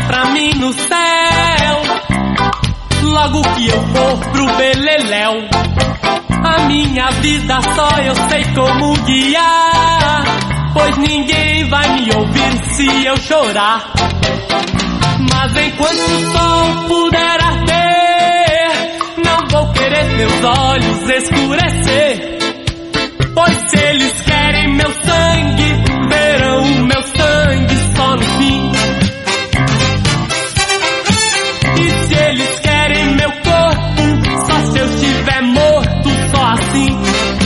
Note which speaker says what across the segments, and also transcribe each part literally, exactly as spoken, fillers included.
Speaker 1: pra mim no céu, logo que eu for pro beleléu. A minha vida só eu sei como guiar, pois ninguém vai me ouvir se eu chorar. Mas enquanto o sol puder arder, não vou querer meus olhos escurecer, pois se eles querem meu sangue, verão o meu sangue só no fim. E se eles querem meu corpo, só se eu estiver morto, só assim.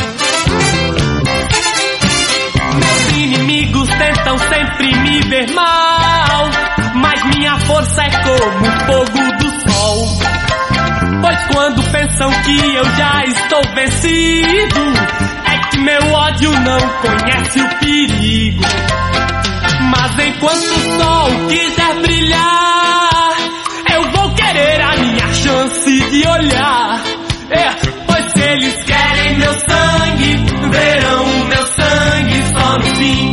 Speaker 1: Meus inimigos tentam sempre me ver mal, mas minha força é como o fogo do sol. Pois quando pensam que eu já estou vencido, é que meu ódio não conhece o perigo. Mas enquanto o sol quiser brilhar, eu vou querer a minha chance de olhar. É, pois se eles querem meu sangue, verão o meu sangue só no fim.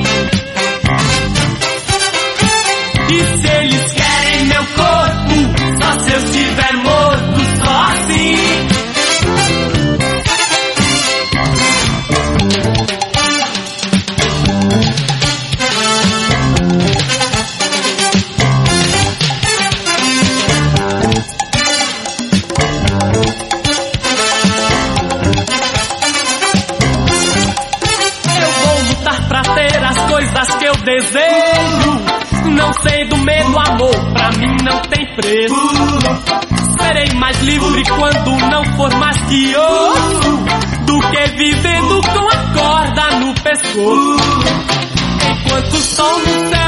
Speaker 1: E se eles querem meu corpo, só se eu estiver morto, só assim. Eu vou lutar pra ter as coisas que eu desejo. Não sei do medo, amor, pra mim não tem preço. Serei mais livre quando não for mais que osso, do que vivendo com a corda no pescoço. Enquanto o sol no céu